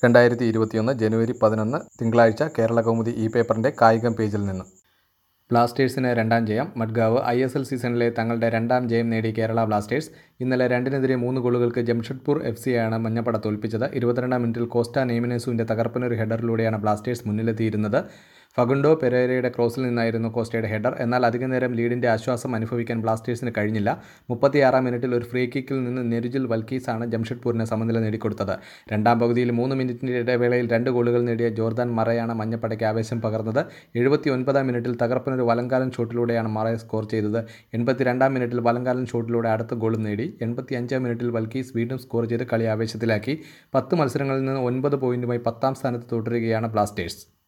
2021 ജനുവരി 11 തിങ്കളാഴ്ച കേരളകൗമുദി പേപ്പറിൻ്റെ കായികം പേജിൽ നിന്ന്. ബ്ലാസ്റ്റേഴ്സിന് രണ്ടാം ജയം. മഡ്ഗാവ്. ISL സീസണിലെ തങ്ങളുടെ രണ്ടാം ജയം നേടി കേരള ബ്ലാസ്റ്റേഴ്സ്. ഇന്നലെ 2-നെതിരെ 3 ഗോളുകൾക്ക് ജംഷഡ്പൂർ FCയെയാണ് മഞ്ഞപ്പട തോൽപ്പിച്ചത്. 22-ാം മിനിറ്റിൽ കോസ്റ്റ നെയ്മിനേസുവിൻ്റെ തകർപ്പനൊരു ഹെഡറിലൂടെയാണ് ബ്ലാസ്റ്റേഴ്സ് മുന്നിലെത്തിയിരുന്നത്. ഫഗുണ്ടോ പെരേരയുടെ ക്രോസിൽ നിന്നായിരുന്നു കോസ്റ്റയുടെ ഹെഡർ. എന്നാൽ അധികനേരം ലീഡിൻ്റെ ആശ്വാസം അനുഭവിക്കാൻ ബ്ലാസ്റ്റേഴ്സിന് കഴിഞ്ഞില്ല. 36-ാം മിനിറ്റിൽ ഒരു ഫ്രീ കിക്കിൽ നിന്ന് നെരുജിൽ വൽക്കീസാണ് ജംഷഡ്പൂരിന് സമനില നേടിക്കൊടുത്തത്. രണ്ടാം പകുതിയിൽ 3 മിനിറ്റിൻ്റെ ഇടവേളയിൽ 2 ഗോളുകൾ നേടിയ ജോർദാൻ മറയാണ് മഞ്ഞപ്പടയ്ക്ക് ആവേശം പകർന്നത്. 79-ാം മിനിറ്റിൽ തകർപ്പനൊരു വലങ്കാലൻ ഷോട്ടിലൂടെയാണ് മറ സ്കോർ ചെയ്തത്. 82-ാം മിനിറ്റിൽ വലങ്കാലൻ ഷോട്ടിലൂടെ അടുത്ത ഗോളും നേടി. 85-ാം മിനിറ്റിൽ വൽക്കീസ് വീണ്ടും സ്കോർ ചെയ്ത് കളി ആവേശത്തിലാക്കി. 10 മത്സരങ്ങളിൽ നിന്ന് 9 പോയിന്റുമായി 10-ാം സ്ഥാനത്ത് തുടരുകയാണ് ബ്ലാസ്റ്റേഴ്സ്.